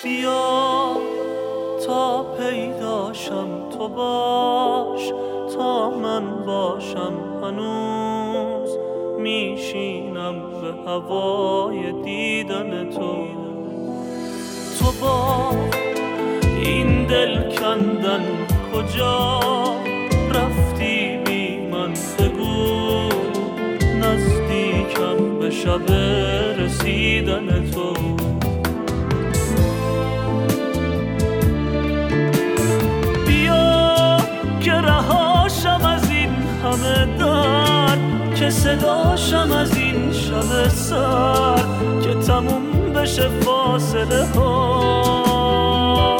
بیا تا پیداشم تو باش، تا من باشم هنوز میشینم به هوای دیدن تو. تو با این دل کندن کجا رفتی بی من بگو، نزدیکم به شب رسیدن تو. بیا که رهاشم از این همه در، که صداشم از این شب سر، که تموم بشه فاصله ها.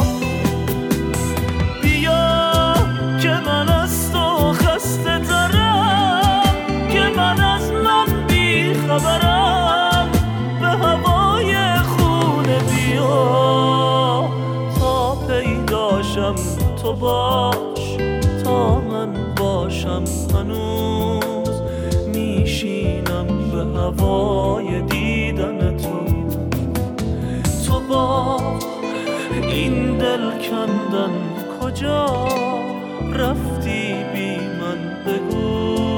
بیا که من از تو خسته ترم، که من از من بی خبرم، به هوای خونه بیا تا پیداشم تو باش، تا من باشم هنوز میشینم به هوای دیدن تو. تو با این دل کندن کجا رفتی بی من بگو،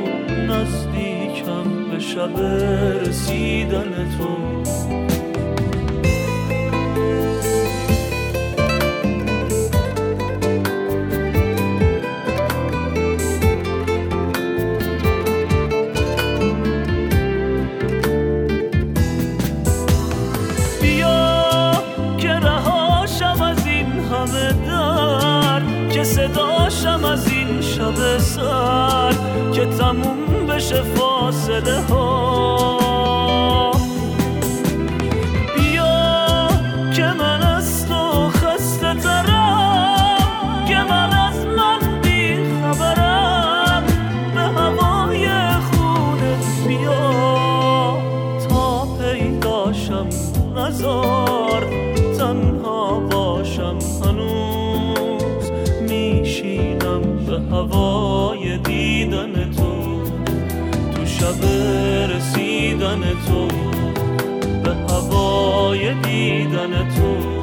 نزدیکم به شب رسیدن تو. که صداشم از این شب سر، که تموم بشه فاصله ها. بیا که من از تو خسته ترم، که من از من بی خبرم، به هوای خونه بیا تا پیداشم، نزار تنها باشم هنوز میشینم به هوای دیدن تو. تو شب رسیدن تو، به هوای دیدن تو.